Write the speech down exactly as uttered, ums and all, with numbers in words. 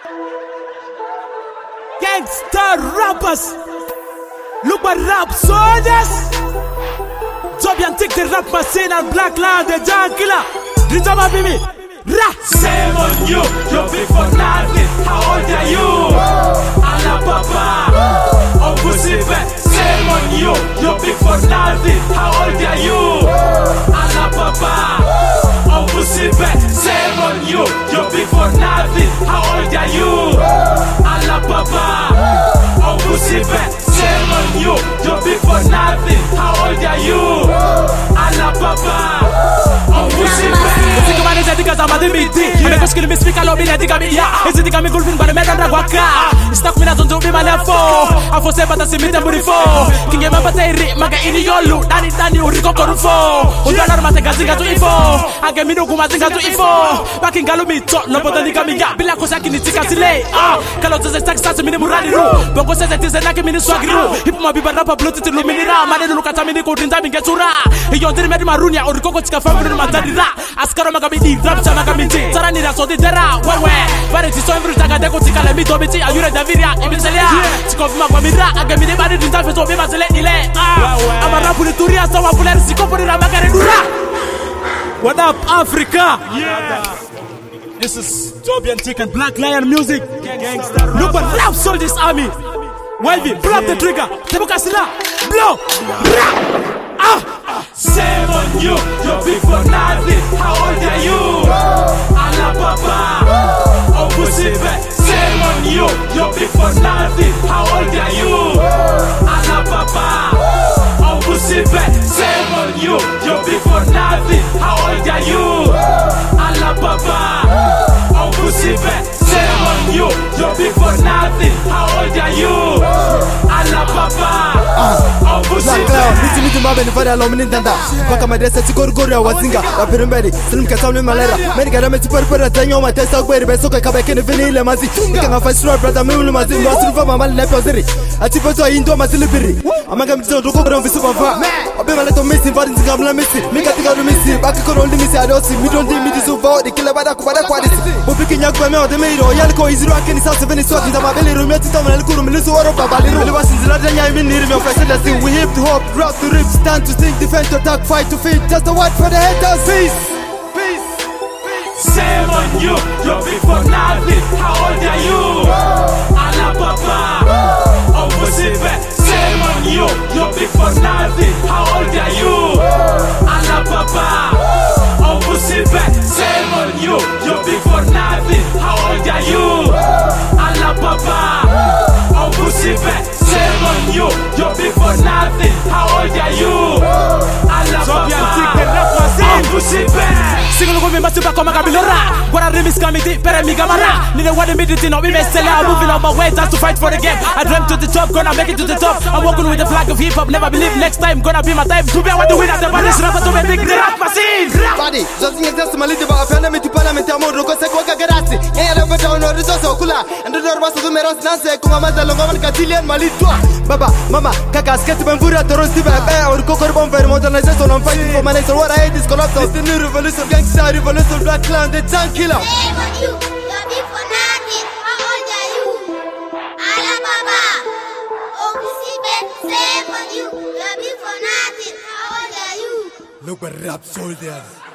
Gangster rappers, look at rap soldiers. Tobian take the rap machine and Black Lion the giant killer. Ritama Bimi, Ra. Shame on you, you're big for nothing. How old are you? Anna Papa, oh pussy back. Shame on you, you're big for nothing. How old are you? Anna Papa, oh pussy back. Shame on you, you're big for nothing. How old are you? Anna Papa, oh pussy back. Shame on you, you're big for nothing. How old are you? Anna Papa, oh pussy back. Because I'm a dimiti, and the question is speak a lot. I think I'm here. Is it coming good for the man and Waka? Stuck me not on to be my left for. I for seven to see me before. King of Battery, Maga in your loot, Danny Danny, Rico Corufo. Who don't know Mataga to Ifo. I get me no Kumazinga to Ifo. Back in Galumi, talk no more than Kamiga, Bilakosaki in Tikatile. Ah, Kalos is a tax to Minimurani. Boko says it is a Naki Miniswagru. Hip my people rapper bloated to Luminira, Manu Katamiko, Dindami Gatura. You're the Marunia or Cocotica family Matadira. Ascara Magami. Chamakamiti, Taranira, so the Terra, Wawe, Vanity, so every time I go to Calamito, Ayura Daviria, Ibiselia, Tikov Mamira, I can be the body in time to be Maselele. I'm a Rapulituria, so I will see Copora Macarena. What up, Africa? Yeah. This is Tobian Tick and Black Lion music. Look what rap sold this army. Wavy, pull up the trigger. Tebukasila, blow. Ah! Shame on you, you're big for nothing. How old are you? Anna Papa, oh pussy back. Shame on you, you're big for nothing. How old are you? Anna Papa, oh pussy back. Shame on you, you're big for nothing. How old are you? Anna Papa, oh pussy back. Shame on you, you're big for nothing. How old are you? Anna Papa, oh pussy back. Mabeni fara lo minin danda baka madresa ti gorgoro wazinga wapirumberi silim kasamle malera meni garame ti perpera tanyo ma tesa gweri besoka kabekene vinile mazi ikanga fa strong brother mulu mazi wasu fa mama le pozeri ati foto indo masilibiri amaga mtizo ndoko bro visu bava obe maleto missing body ngamla missing mika tiga do missing baka ko ndo missing adosi mi don't need me to so for the killer bada ku bada kwa disi bopiki nyagwa me o de meiro yal ko iziro akeni sa seven so kinda mabeli rumia ti tamana likuru milisu waro babali ru wasi zilada nya mi niri me fa sela si we hip to hop rap to rip stand to sing defend to attack fight to feed just a word for the haters. Peace. Peace. Shame on you, you're big for nothing. How old are you? Anna Papa, oh pussy back. Shame on you, you're big for nothing. How old are you? Anna Papa, oh pussy back. Shame on you, you're big for nothing. How old are you? Anna Papa, oh pussy back. Shame on you, you're big for nothing. How old are you? Anna Papa, oh pussy back. Single women must be come Gabilora. What a remix committee, Peremigamara. Need a one minute in a women seller. Moving on my way just to fight for the game. I dream to the top, gonna make it to the top. I'm walking with the flag of hip hop. Never believe next time gonna be my time to be one to win at the Paris rapper to make the rap machine. Body, just in just my little bit of enemy to Parliament. I'm going to go to Garasi. Yeah, I'm going to resource Okula. And the door was to Meros Nance, Kumamata Longaman Catilian Malitua. Baba, Mama, Kakas, Ketibambura, Torosiba, or Cocorbon, Vermontanization. I'm fighting for my nation. What I hate is Colossus. It's the new revolution, gangster revolution, Black Clan, the tank killer. Shame on you, you're big for nothing. How old are you? Anna Papa, oh pussy back. Shame on you, you're big for nothing. How old are you? Look at rap soldiers.